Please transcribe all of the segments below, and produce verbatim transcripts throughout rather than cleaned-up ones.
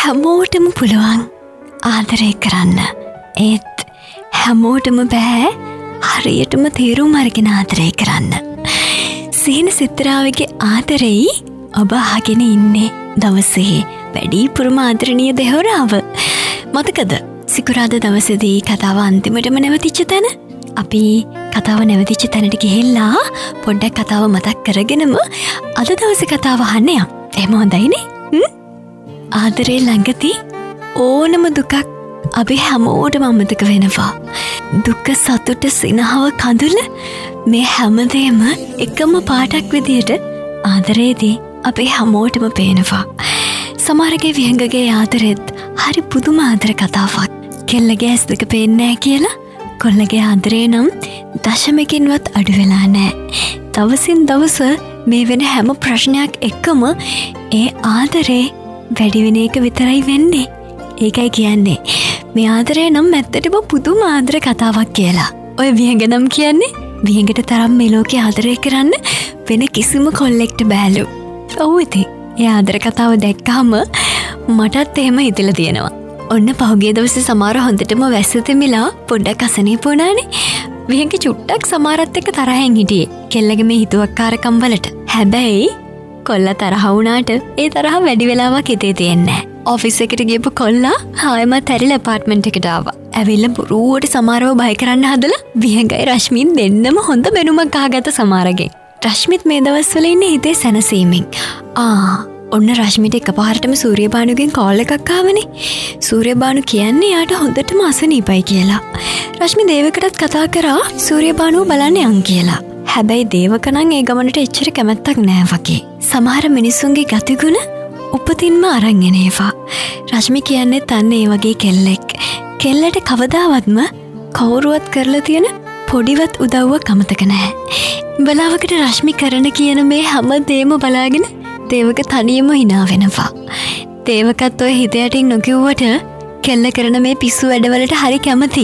හැමෝටම පුළුවන් ආදරය කරන්න. ඒත් හැමෝටම බෑ හරියටම තේරුම් අරගෙන ආදරය කරන්න. සීන සිත්තරාවගේ ආදරෙයි ඔබ අහගෙන ඉන්නේ දවසේ වැඩිපුරම ආදරණීය දෙහොරාව. මතකද සිකුරාදා දවසේදී කතාව අන්තිමටම නැවතිච්ච තැන? අපි කතාව නැවතිච්ච තැනට ගිහිල්ලා පොඩ්ඩක් කතාව මතක් කරගෙනම අද දවසේ කතාව අහන්න යමු. එහෙම හොඳයිනේ? හ්ම්? ආදරේ ළඟදී ඕනම දුකක් අපි හැමෝටම අමතක වෙනවා. දුක සතුට සිනහව කඳුල මේ හැමදේම එකම පාටක් විදියට ආදරේදී අපි හැමෝටම පේනවා. සමහරගේ විහංගගේ ආදරෙත් හරි පුදුම ආදර කතාවක්. කෙල්ලගේ ඇස් දෙක පේන්නේ නැහැ කියලා කොල්ලගේ ආදරේ නම් දශමකින්වත් අඩු වෙලා නැහැ. දවසින් දවස මේ වෙන හැම ප්‍රශ්නයක් එක්කම ඒ ආදරේ වැඩි වෙන එක විතරයි වෙන්නේ. ඒකයි කියන්නේ මේ ආදරේ නම් ඇත්තටම පුදුම ආදර කතාවක් කියලා. ඔය විහංග නම් කියන්නේ විහංගට තරම් මේ ලෝකේ ආදරය කරන්න වෙන කිසිම කොල්ලෙක්ට බෑලු. ඔව් ඉතින් ඒ ආදර කතාව දැක්කම මටත් එහෙම හිතලා තියෙනවා. ඔන්න පහුගිය දවසේ සමහර හොඳටම වැස්ස තෙමිලා පොඩ්ඩක් අසනීප වුණානේ. විහංග චුට්ටක් සමහරත් එක්ක තරහෙන් හිටියේ කෙල්ලගේ මේ හිතුවක්කාරකම් වලට. හැබැයි කොල්ලා තරහ වුණාට ඒ තරහ වැඩි වෙලාවක් හිතේ තියෙන්නේ නැහැ. ඔෆිස් එකට ගියපු කොල්ලා ආයෙමත් ඇරිලා ඇපාර්ට්මන්ට් එකට ආවා. ඇවිල්ලා බොරුවට සමහරව බය කරන්න හදලා විහංගයි රශ්මින් දෙන්නම හොඳ බැනුමක් අහගත්ත සමහරගෙන්. රශ්මිත් මේ දවස්වල ඉන්නේ හිතේ සැනසීමෙන්. ආ ඔන්න රශ්මිට එකපාරටම සූර්යබානුගෙන් කෝල් එකක් ආවනේ. සූර්යබානු කියන්නේ යාට හොඳටම අසනීපයි කියලා. රශ්මි දේවකටත් කතා කරා සූර්යබානුව බලන්න යන් කියලා. හැබැයි දේවක නම් ඒ ගමනට එච්චර කැමැත්තක් නෑ වගේ. සමහර මිනිස්සුන්ගේ ගතිගුණ උපතින්ම අරන් එන ඒවා. රශ්මි කියන්නේ තන්න ඒ වගේ කෙල්ලෙක්. කෙල්ලට කවදාවත්ම කවුරුවත් කරලා තියෙන පොඩිවත් උදව්වක් අමතක නැහැ. බලාවකට රශ්මි කරන කියන මේ හැම දේම බලාගෙන දේවක තනියම hina වෙනවා. දේවකත් ඔය හිත යටින් නොකියුවට කෙල්ල කරන මේ පිස්සු වැඩවලට හරි කැමතියි.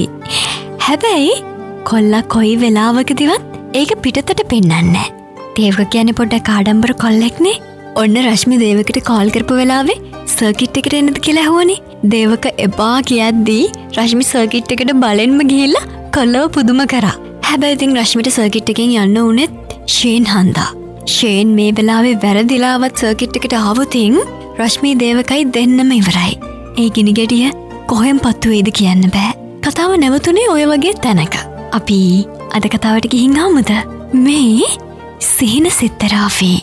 හැබැයි කොල්ලා කොයි වෙලාවකදීවත් ඒක පිටතට පෙන්නන්නේ නැහැ. දේවක කියන්නේ පොඩ්ඩක් ආඩම්බර කොල්ලෙක්නේ. ඔන්න රශ්මි දේවකට කෝල් කරපු වෙලාවේ සර්කිට් එකට එන්නද කියලා ඇහුවනේ. දේවක එපා කියද්දී රශ්මි සර්කිට් එකට බලෙන්ම ගිහිල්ලා කොල්ලව පුදුම කරා. හැබැයි ඉතින් රශ්මිට සර්කිට් එකෙන් යන්න උනේත් ෂේන් හන්දා. ෂේන් මේ වෙලාවේ වැරදිලාවත් සර්කිට් එකට ආවොතින් රශ්මි දේවකයි දෙන්නම ඉවරයි. ඒ ගිනිගෙඩිය කොහෙන් පත්තු වේද කියන්න බෑ. කතාව නැවතුනේ ඔය වගේ තැනක. අපි අද කතාවට ගිහින් ආමුද? මේ සීන සිත්තරාවේ.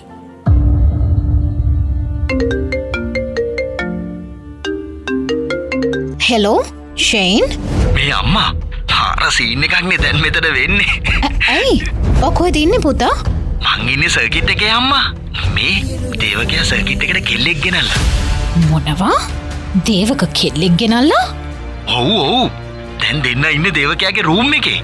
Hello Shane. මේ අම්මා පාර සීන් එකක් නේ දැන් මෙතන වෙන්නේ. ඇයි? ඔය කොහෙද ඉන්නේ පුතා? මං ඉන්නේ සර්කිට් එකේ අම්මා. මේ දේවකයා සර්කිට් එකට කෙල්ලෙක් ගෙනල්ලා. මොනවා? දේවක කෙල්ලෙක් ගෙනල්ලා? ඔව් ඔව්. දැන් දෙන්න ඉන්නේ දේවකයාගේ රූම් එකේ.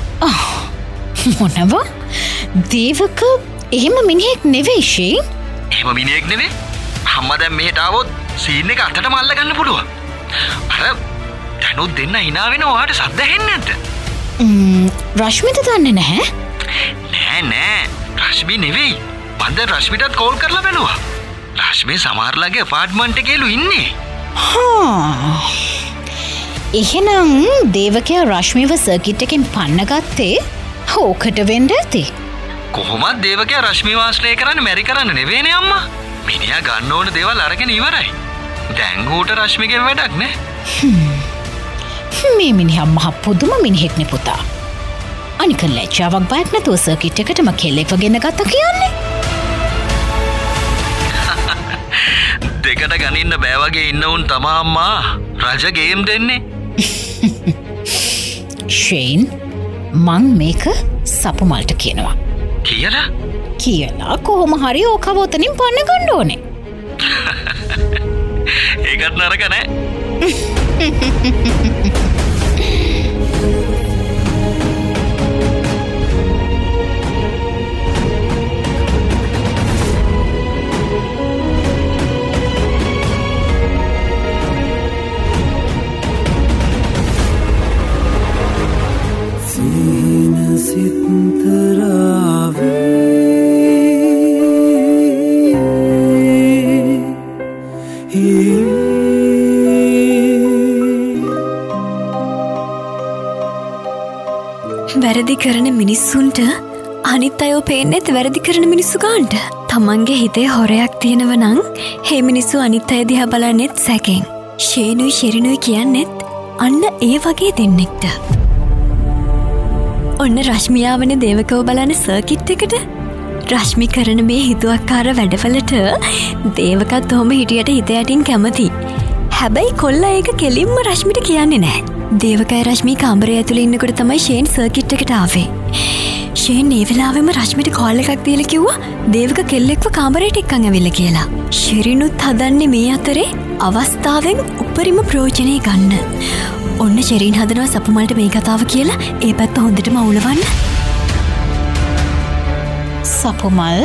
මොනවා? දේවක එහෙම මිනිහෙක් නෙවෙයි ෂේන්. එහෙම මිනිහෙක් නෙවෙයි. අම්මා දැන් මෙහෙට ආවොත් සීන් එක අතටම අල්ල ගන්න පුළුවන්. අර දැනුත් දෙන්න hina වෙනවා. ඔයාට සද්ද ඇහෙන්නේ නැද්ද? ම්ම් රශ්මිත දන්නේ නැහැ. නෑ නෑ රශ්මි නෙවෙයි. මම දැන් රශ්මිටත් කෝල් කරලා බැලුවා. රශ්මි සමහරලාගේ ඇපාර්ට්මන්ට් එකේලු ඉන්නේ. හා එහෙනම් දේවකයා රශ්මිව සර්කිට් එකෙන් පන්න ගත්තේ ඕකට වෙන්න ඇති. කොහොමද දේවකයා රශ්මිව ආශ්‍රය කරන්නේ මැරි කරන්න නෙවෙයිනේ අම්මා. මිනිහා ගන්න ඕන දේවල් අරගෙන ඉවරයි. දැන් ඌට රශ්මිගෙන් වැඩක් නෑ. මේ මිනිහා මහ පුදුම මිනිහෙක්නේ පුතා. අනික ලැජ්ජාවක් බයක් නැතුව සර්කිට් එකටම කෙල්ලෙක්ව ගෙන ගත්තා කියන්නේ. දෙකට ගනින්න බෑ වගේ ඉන්න උන් තමා අම්මා රජ ගේම් දෙන්නේ. ෂේන් මං මේක සපුමල්ට කියනවා. කියලා? කියලා කොහොම හරි ඕකව ඔතනින් පන්න ගන්න ඕනේ. ඒකත් නරක නෑ. සීන සිත්තරාවේ ඒ වැරදි කරන මිනිස්සුන්ට අනිත් අයෝ පේන්නෙත් වැරදි කරන මිනිස්සු ගාන්ට. තමන්ගේ හිතේ හොරයක් තියෙනව නම් ඒ මිනිස්සු අනිත් අය දිහා බලන්නෙත් සැකෙන්. ෂේනුයි ෂෙරිනුයි කියන්නෙත් අන්න ඒ වගේ දෙන්නෙක්ට. ඔන්න රශ්මියාවන දේවකව බලන සර්කිට් එකට. රශ්මි කරන මේ හිතුවක්කාර වැඩවලට දේවකත් ඔහොම හිටියට හිත යටින් කැමති. හැබැයි කොල්ලා ඒක කෙලින්ම රශ්මිට කියන්නේ නැහැ. දේවකයි රශ්මි කාමරය ඇතුළේ ඉන්නකොට තමයි ෂේන් සර්කිට් එකට ආවේ. ෂේන් ඒ වෙලාවෙම රශ්මිට කෝල් එකක් දීලා කිව්වා දේවක කෙල්ලෙක්ව කාමරයට එක්කන් ඇවිල්ලා කියලා. ෂෙරිනුත් හදන්නේ මේ අතරේ අවස්ථාවෙන් උපරිම ප්‍රයෝජනෙ ගන්න. ඔන්න ෂෙරින් හදනවා සපුමල්ට මේ කතාව කියලා ඒ පැත්ත හොඳටම අවුලවන්න. සපුමල්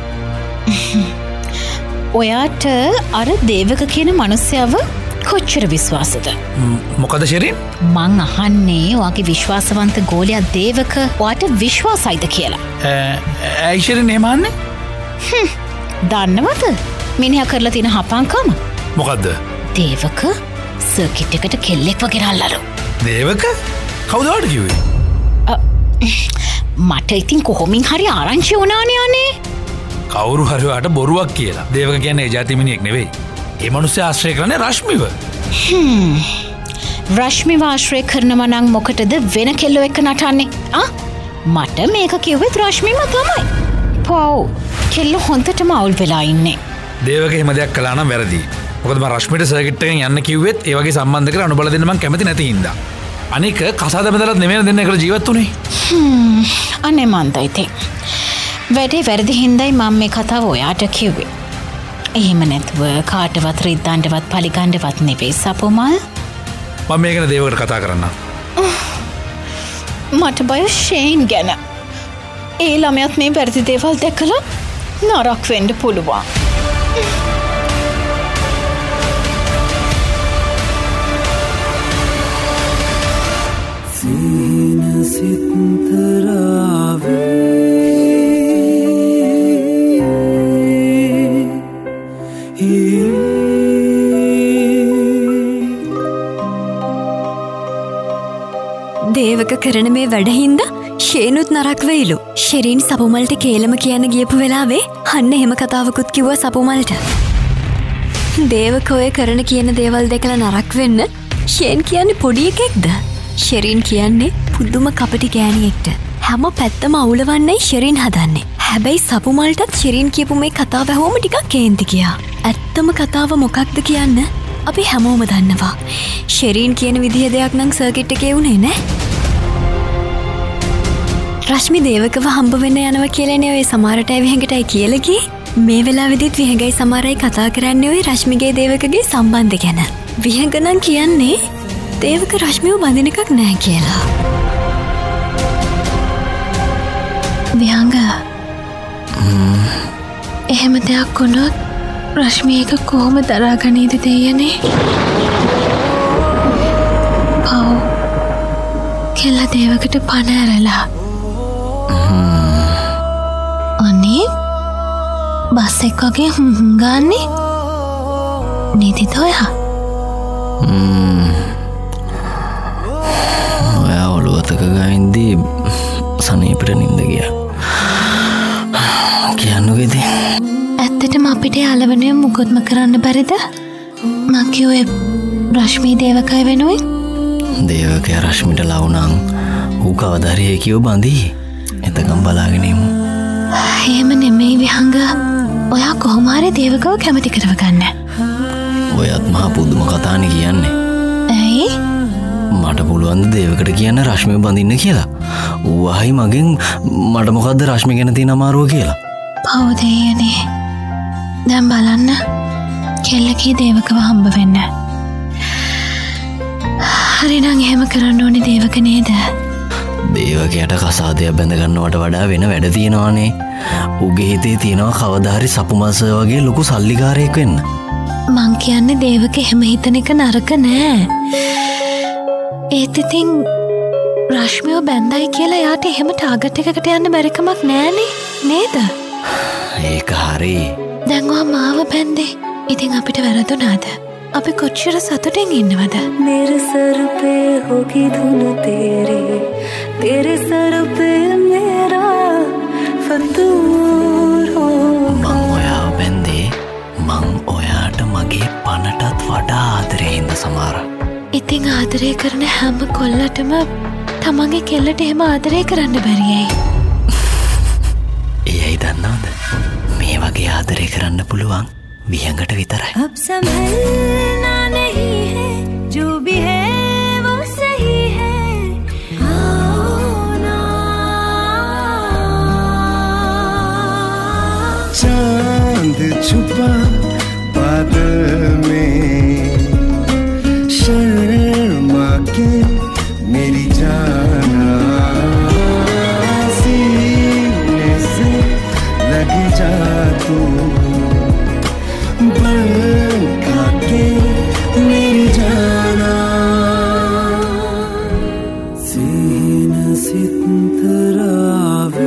ඔයාට අර දේවක කියන මනුස්සයව කොච්චර විශ්වාසද? මොකද ශෙරින්? මං අහන්නේ ඔයාගේ විශ්වාසවන්ත ගෝලයා දේවක ඔයාට විශ්වාසයිද කියලා. ඇයි ශෙරින් එහෙම අහන්නේ? දන්නවද මිනිහා කරලා තියෙන හපංකම? මොකද්ද? දේවක සර්කිට් එකට කෙල්ලෙක්ව ගෙනල්ලාලු. දේවක? කවුද ඔයාට කිව්වේ? මට ඉතින් කොහොමින් හරි ආරංචි වුණානේ අනේ. කවුරු හරි ඔයාට බොරුවක් කියලා. දේවක කියන්නේ ඒ જાති මිනිහෙක් නෙවෙයි. ඒ මිනිස්සු ආශ්‍රය කරන්නේ රශ්මිව. හ්ම්. රශ්මිව ආශ්‍රය කරනවා නම් මොකටද වෙන කෙල්ලෝ එක්ක නටන්නේ? ආ? මට මේක කිව්වෙත් රශ්මිම තමයි. පව්. කෙල්ලෝ හොන්දටම අවුල් වෙලා ඉන්නේ. දේවක එහෙම දෙයක් කළා නම් වැරදි. මොකද මම රශ්මිට සර්කිට් එකෙන් යන්න කිව්වෙත් ඒ වගේ සම්බන්ධ කරලා අනුබල දෙන්න මම කැමති නැති හින්දා. අනික කසාද බඳලත් නෙමෙයි දෙන්න එකට ජීවත් උනේ. හ්ම්. අනේ මන්දයි තේ. වැඩේ වැරදි හින්දායි මම මේ කතාව ඔයාට කිව්වේ. එහෙම නැතුව කාටවත් රිද්දන්නවත් පලිගන්නවත් නෙවෙයි සපුමල්. මම මේක නේ දේවකට කතා කරන්න. මට බය ෂේන් ගැන. ඒ ළමයාත් මේ වැරදි දේවල් දැකලා නරක වෙන්න පුළුවන්. සීන සිත්තරාවේ දේවක කරන මේ වැඩහින්ද ෂේනුත් නරක් වෙයිලු. ෂෙරින් සපුමල්ට කේලම කියන්න ගියපු වෙලාවේ අන්න එහෙම කතාවකුත් කිව්වා සපුමල්ට. දේවක ඔය කරන කියන දේවල් දෙකලා නරක් වෙන්න ෂේන් කියන්නේ පොඩි එකෙක්ද? ෂෙරින් කියන්නේ පුදුම කපටි ගෑණියෙක්ට. හැම පැත්තම අවුලවන්නයි ෂෙරින් හදන්නේ. හැබැයි සපුමල්ටත් ෂෙරින් කියපු මේ කතාව ඇහුවම ටිකක් කේන්ති ගියා. ඇත්තම කතාව මොකක්ද කියන්න අපි හැමෝම දන්නවා. ෂෙරින් කියන විදිහ දෙයක් නම් සර්කිට් එකේ වුණේ නෑ. රශ්මි දේවකව හම්බ වෙන්න යනවා කියලානේ ඔය සමහරට විහඟටයි කියලා ගියේ. මේ වෙලාවෙදිත් විහඟයි සමහරයි කතා කරන්නේ ඔය රශ්මිගේ දේවකගේ සම්බන්ධය ගැන. විහඟ නම් කියන්නේ දේවක රශ්මිව බඳින එකක් නෑ කියලා. විහඟ එහෙම දෙයක් වුණොත් රශ්මි එක කොහොම දරාගනීද දෙයනේ? පව් කෙල්ල දේවකට පණ ඇරලා අනේ බස් එක් වගේ ගන්නේ නීතිද ඔයා? ඔයා ඔළුවතක ගයින්දී සනීපට නින්ද ගියා. කියන්නකෙද? ඇත්තටම අපිට යාලවනය මුකොත්ම කරන්න බැරිද? මං කිව්වේ රශ්මි දේවකයි වෙනුවෙන්. දේවකය රශ්මිට ලවුනං ඌ කවදාරි ඒකිව බඳී. එතකම් බලාගෙනමු. එහෙම නෙමෙයි විහඟ. ඔයා කොහොම හරි දේවකව කැමති කරවගන්න. ඔයත් මහා පුදුම කතානේ කියන්නේ. ඇයි? මට පුළුවන් දේවකට කියන්න රශ්මිව බඳින්න කියලා. ඌ අහයි මගෙන් මට මොකද්ද රශ්මි ගැන තියෙන අමාරුව කියලා. පව් දෙයනේ. දැන් බලන්න කෙල්ලකී දේවකව හම්බ වෙන්න. හරිනම් එහෙම කරන්න ඕනේ දේවක නේද? දේවකයට කසාදයක් බැඳගන්නවට වඩා වෙන වැඩ තියෙනවානේ. ඌගේ හිතේ තියෙනවා කවදා හරි සපුමල්ස වගේ ලොකු සල්ලිකාරයෙක් වෙන්න. මං කියන්නේ දේවක එහෙම හිතන එක නරක නෑ. ඒත් ඉතින් රශ්මිව බැඳයි කියලා යාට එහෙම ටාගට් එකකට යන්න බැරි කමක් නෑනේ නේද? ඒක හරි. දැන් ඔයා මාව බැන්දේ. ඉතින් අපිට වැරදුනාද? අපි කොච්චර සතුටින් ඉන්නවද? मेरे सर पे होगी धुन तेरी, तेरे सर पे मेरा फतूर होगा. මං ඔයාව බැන්දේ මං ඔයාට මගේ පනටත් වඩා ආදරේ හින්දා සමහර. ඉතින් ආදරය කරන හැම කොල්ලටම තමන්ගේ කෙල්ලට එහෙම ආදරය කරන්න බැරියයි. එයයි දන්නවද? මේ වගේ ආදරය කරන්න පුළුවන් විහඟට විතරයි. अब संभलना नहीं है, जो भी है वो सही है. आओ ना. चांद छुपा बादल में, शर्मा के मेरी जाना, सीने से लग जा तू, बनका के मेरी जाना. सीना सितरावे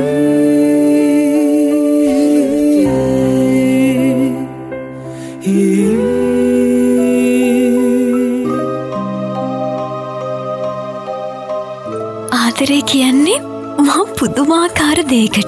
ආදරේ කියන්නේ මහා පුදුමාකාර දෙයකට.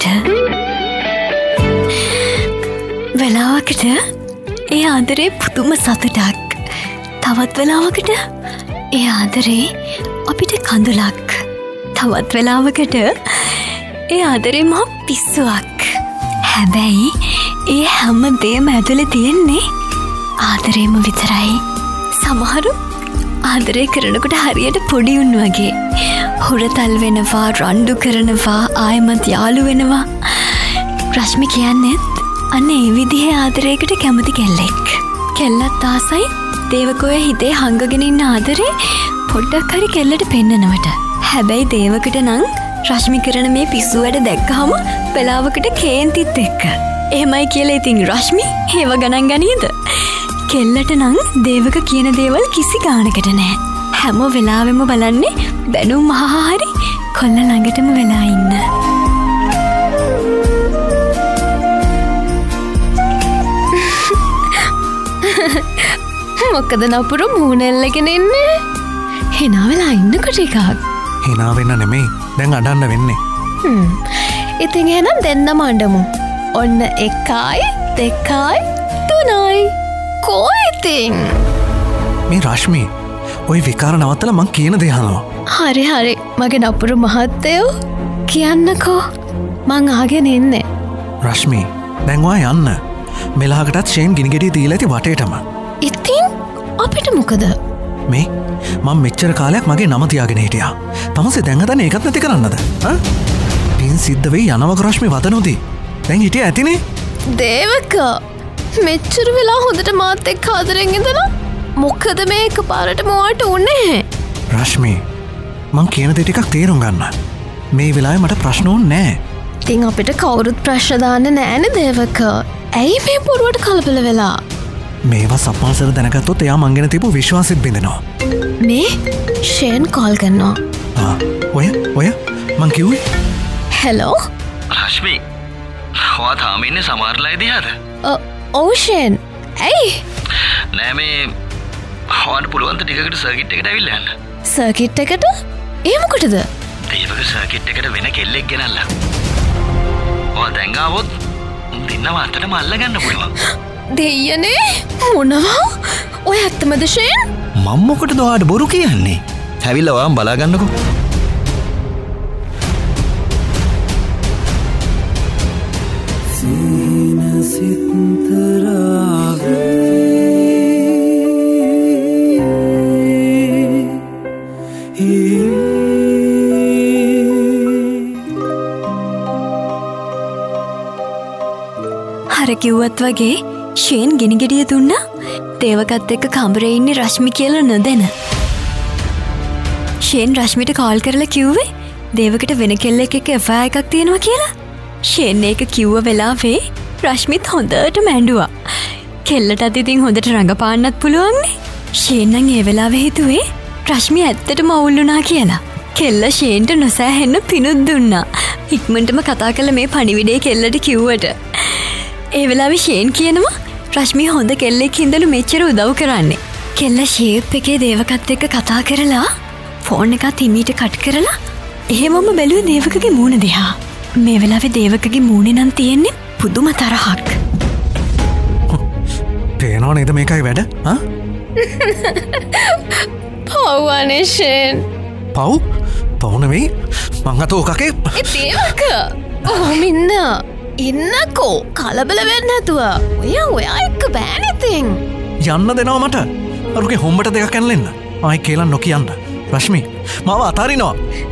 වෙලාවකට ඒ ආදරේ පුදුම සතුටක්. තවත් වෙලාවකට ඒ ආදරේ අපිට කඳුලක්. තවත් වෙලාවකට ඒ ආදරේ මහා පිස්සුවක්. හැබැයි ඒ හැම දෙයක්ම ඇතුලේ තියෙන්නේ ආදරේම විතරයි. සමහරු ආදරය කරනකොට හරියට පොඩි උන් වගේ හොරතල් වෙනවා, රණ්ඩු කරනවා, ආයමත් යාළු වෙනවා. රශ්මි කියන්නේ අන්න ඒ විදිහේ ආදරයකට කැමති කෙල්ලෙක්. කෙල්ලත් ආසයි දේවකෝය හිතේ හංගගෙන ඉන්න ආදරේ පොඩ්ඩක් හරි කෙල්ලට පෙන්නනවට. හැබැයි දේවකට නම් රශ්මි කරන මේ පිස්සු වැඩ දැක්කහම වෙලාවකට කේන්තිත් එක්ක. එහෙමයි කියලා ඉතින් රශ්මි ඒව ගණන් ගනීද? කෙල්ලට නම් දේවක කියන දේවල් කිසි ගානකට නෑ. හැම වෙලාවෙම බලන්නේ බැනුම් අහහා හරි කොල්ල ළඟටම වෙලා ඉන්න. මොකද නපුරු මූණෙල්ලගෙන ඉන්නේ? හිනා වෙලා ඉන්නකොට එකක්. හිනා වෙන්න නෙමෙයි, දැන් අඬන්න වෙන්නේ. හ්ම්. ඉතින් එහෙනම් දෙන්නම අඬමු. ඔන්න එකයි, දෙකයි, තුනයි. කෝ ඉතින්? මේ රශ්මි, ඔය විකාර නවත්තලා මං කියන දේ අහනවා. හරි හරි, මගේ නපුරු මහත්තයෝ කියන්නකෝ. මං ආගෙන ඉන්නේ. රශ්මි, දැන් ඔයා යන්න. මෙලහකටත් ෂේන් ගිනිගෙඩිය දීලා ඇති වටේටම. ඉතින් අපිට මොකද? මේ මම මෙච්චර කාලයක් මගේ නම තියාගෙන හිටියා. තමසේ දැන් හදන්නේ ඒකත් නැති කරන්නද? ඈ? පින් සිද්ධ වෙයි යනවක රශ්මි වතනෝදී. දැන් හිටිය ඇතිනේ. දේවක මෙච්චර වෙලා හොඳට මාත් එක්ක ආදරෙන් ඉඳලා මොකද මේ එකපාරට මොවට උනේ? රශ්මි, මං කියන දේ ටිකක් තේරුම් ගන්න. මේ වෙලාවේ මට ප්‍රශ්න ඕනේ නෑ. ඉතින් අපිට කවුරුත් ප්‍රශ්න දාන්න නෑනේ දේවක. ඇයි මේ පුරුවට කලබල වෙලා? මේවා සප්පාසර දැනගත්තොත් එයා මං ගැන තිබු විශ්වාසෙත් බිඳෙනවා. මේ ෂේන් කෝල් කරනවා. ආ, ඔය ඔය මං කිව්වේ. හෙලෝ රශ්මි, ඔයා තාම ඉන්නේ සමහරලා ඉදිහාද? ඔව් ෂේන්. ඇයි? නෑ මේ ඔයාට පුළුවන් ද ටිකකට සර්කිට් එකට ඇවිල්ලා යන්න. සර්කිට් එකට? ඒ මොකටද? දේවක සර්කිට් එකට වෙන කෙල්ලෙක් ගෙනල්ලා. ඔයා දැන් ආවොත් දෙන්නව අතටම අල්ලගන්න පුළුවන්. දෙයනේ මොනවා? ඔය ඇත්තමද ෂේන්? මම මොකටද ඔයාට බොරු කියන්නේ? ඇවිල්ලා ඔයාම බලාගන්නකෝ. सीना सितरावे හර කිව්වත් වගේ ෂේන් ගෙනිගෙඩිය දුන්නා දේවකත් එක්ක කඹරේ ඉන්නේ රශ්මි කියලා නොදැන. ෂේන් රශ්මිට කෝල් කරලා කිව්වේ දේවකට වෙන කෙල්ලෙක් එක්ක එෆ් ආයි ආර් එකක් තියෙනවා කියලා. ෂේන් ඒක කිව්ව වෙලාවේ රශ්මිත් හොඳට මැඬුවා. කෙල්ලටත් ඉතින් හොඳට රඟපාන්නත් පුළුවන්නේ. ෂේන් නම් ඒ වෙලාවේ හිතුවේ රශ්මි ඇත්තටම අවුල් වුණා කියලා. කෙල්ල ෂේන්ට නොසෑහෙන්න පිනුත් දුන්නා. ඉක්මනටම කතා කළ මේ පණිවිඩේ කෙල්ලට කිව්වට. ඒ වෙලාවේ ෂේන් කියනවා රශ්මි හොඳ කෙල්ලෙක් හින්දලු මෙච්චර උදව් කරන්නේ. කෙල්ල ෂේප් එකේ දේවකත් එක්ක කතා කරලා ෆෝන් එකත් හිමීට කට් කරලා එහෙමම බැලුවේ දේවකගේ මූණ දිහා. මේ වෙලාවේ දේවකගේ මූණේ නම් තියෙන්නේ පුදුම තරහක්. පේනව නේද මේකයි වැඩ? හා? පව්වනේ ෂේන්. පව්? පව් නෙවෙයි. මං අතෝ කකේ. ඒ දේවක. ඔහොම ඉන්න. ඉන්නකෝ කලබල වෙන්න නැතුව. ඔයා ඔයා එක්ක බෑනේ තින්. යන්න දෙනවා මට. අරුගේ හොම්බට දෙකක් කනලෙන්න. ආයි කියලා නොකියන්න. රශ්මි මාව අතාරිනවා.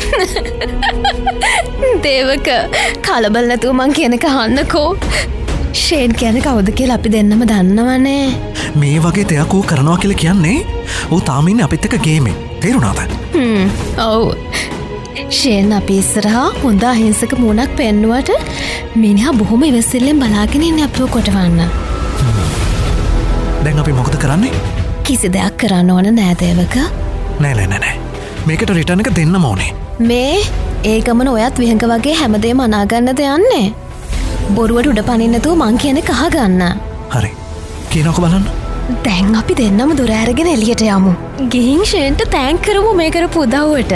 දේවක කලබල නැතුව මං කියන එක අහන්නකෝ. ෂේන් කියන්නේ කවුද කියලා අපි දෙන්නම දන්නවනේ. මේ වගේ දෙයක් ඌ කරනවා කියලා කියන්නේ ඌ තාම ඉන්නේ අපිත් එක්ක ගේමේ. තේරුණාද? හ්ම්. ඔව්. ෂේන් අපි ඉස්සරහා හොඳ අහිංසක මූණක් පෙන්නුවට මිනිහා බොහොම ඉවසිල්ලෙන් බලාගෙන ඉන්නේ අපිව කොටවන්න. දැන් අපි මොකද කරන්නේ? කිසි දෙයක් කරන්න ඕන නෑ දේවක. නෑ නෑ නෑ නෑ. මේකට රිටර්න් එක දෙන්නම ඕනේ. මේ ඒ ගමන ඔයත් විහංග වගේ හැමදේම අනාගන්නද යන්නේ? බොරුවට උඩ පනින්න නැතුව මං කියන එක අහගන්න. හරි. කියනකො බලන්න. දැන් අපි දෙන්නම දොර ඇරගෙන එළියට යමු. ගිහින් ෂේන්ට තෑන්ක් කරමු මේ කරපු උදව්වට.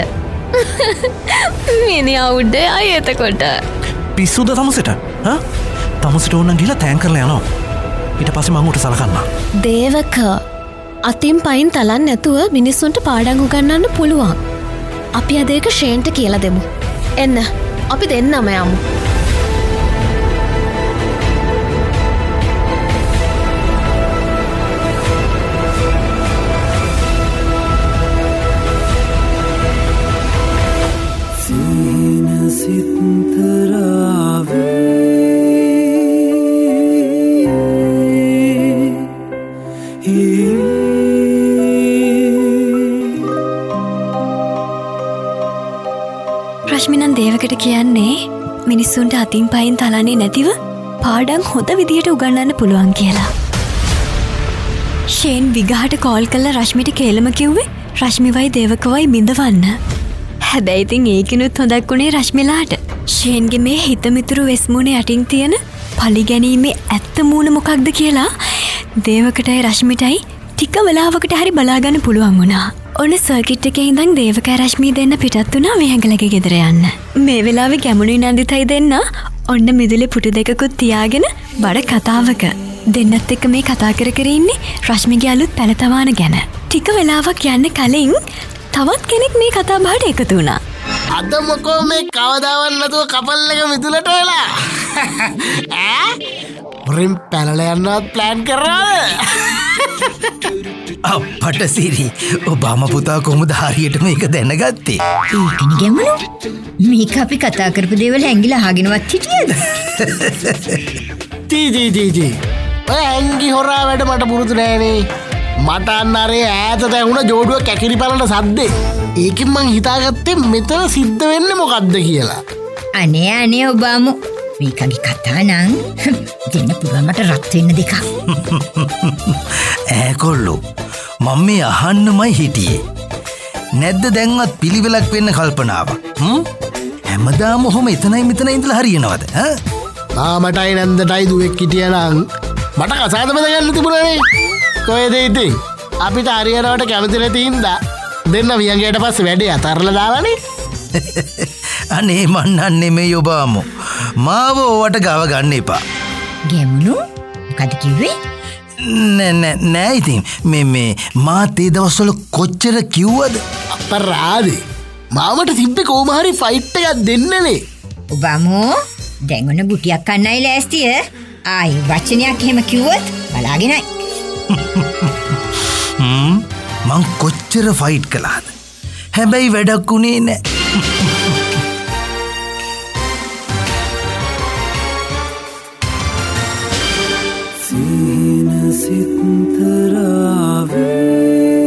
මිනිහා උඩ ආයේ එතකොට. පිස්සුද තමුසෙට? හා? තමුසෙට ඕන නම් ගිහලා තෑන්ක් කරලා යනවා. ඊට පස්සේ මම උට සලකන්න. දේවක අතින් පයින් තලන්න නැතුව මිනිස්සුන්ට පාඩම් උගන්වන්න පුළුවන්. අපි අද ඒක ෂේන්ට කියලා දෙමු. එන්න අපි දෙන්නම යමු. රශ්මිනන් දේවකට කියන්නේ මිනිස්සුන්ට අතින් පයින් තලන්නේ නැතිව පාඩම් හොඳ විදිහට උගන්වන්න පුළුවන් කියලා. ෂේන් විගහට කෝල් කරලා රශ්මිට කේලම කිව්වේ රශ්මිවයි දේවකවයි බිඳවන්න. හැබැයි ඉතින් ඒකිනුත් හොඳක් වුණේ රශ්මිලාට. ෂේන්ගේ මේ හිතමිතුරු වෙස්මුණේ යටින් තියෙන පලිගැනීමේ ඇත්ත මූණ මොකක්ද කියලා දේවකටයි රශ්මිටයි ටික වෙලාවකට හරි බලාගන්න පුළුවන් වුණා. ඔන්න සර්කිට් එකේ ඉඳන් දේවකයි රශ්මී දෙන්න පිටත් වුණා විහංගලගේ ගෙදර යන්න. මේ වෙලාවේ ගැමුණුයි නන්දිතයි දෙන්න ඔන්න මිදුලේ පුටු දෙකකුත් තියාගෙන බඩ කතාවක. දෙන්නත් එක්ක මේ කතා කර කර ඉන්නේ රශ්මිගේ අලුත් පැලතවාන ගැන. ටික වෙලාවක් යන්න කලින් තවත් කෙනෙක් මේ කතා බහට එකතු වුණා. අද මොකෝ මේ කවදාවත් නැතුව කපල් එක මිදුලට වෙලා. ඈ? උරින් පැනලා යන්නවත් ප්ලෑන් කරාද? අපට සිරි ඔබාම පුතා කොහොමද හරියට මේක දැනගත්තේ? ඒකනේ ගැමුණු. මේක අපි කතා කරපු දේවල් හැංගිලා අහගෙනවත් හිටියද? ටී ටී ටී ටී. ඔය හැංගි හොරා වැඩ මට පුරුදු නෑනේ. මට අන්න අර ඈත දැනුණ ජෝඩුව කැකිරි බලන සද්දේ. ඒකෙන් මං හිතාගත්තේ මෙතන සිද්ධ වෙන්නේ මොකද්ද කියලා. අනේ අනේ ඔබාමු. මේකගේ කතා නම් දෙන්න පුළුවන් මට රත් වෙන්න දෙකක්. ඈ කොල්ලෝ මම මේ අහන්නමයි හිටියේ. නැද්ද දැන්වත් පිළිවෙලක් වෙන්න කල්පනාවක්? හ්ම්? හැමදාම ඔහොම එතනයි මෙතනයි ඉඳලා හරියනවද? ඈ? තාමටයි නැන්දටයි දුවෙක් හිටියනම් මට කසාද බඳගන්න තිබුණනේ. කොහෙද ඉතින්? අපිට හරියනවට කැමති නැති හින්දා දෙන්න වියංගයට පස්සේ වැඩේ අතහැරලා දාලානේ. අනේ මන්නන් නෙමෙයි ඔබාමෝ. මාව ඕවට ගව ගන්න එපා. ගැමුණු මොකද කිව්වේ? නෑ නෑ නෑ ඉතින් මේ මේ මාත් ඒ දවස්වල කොච්චර කිව්වද? අපරාදේ. මාමට තිබ්බේ කොහොම හරි ෆයිට් එකක් දෙන්නනේ. ඔබාමෝ දැන් ඔන්න ගුටියක් කන්නයි ලෑස්තිය. ආයි වචනයක් එහෙම කිව්වොත් බලාගෙනයි. හ්ම් මං කොච්චර ෆයිට් කළාද? හැබැයි වැඩක් උනේ නෑ. සීන සිත්තරාවේ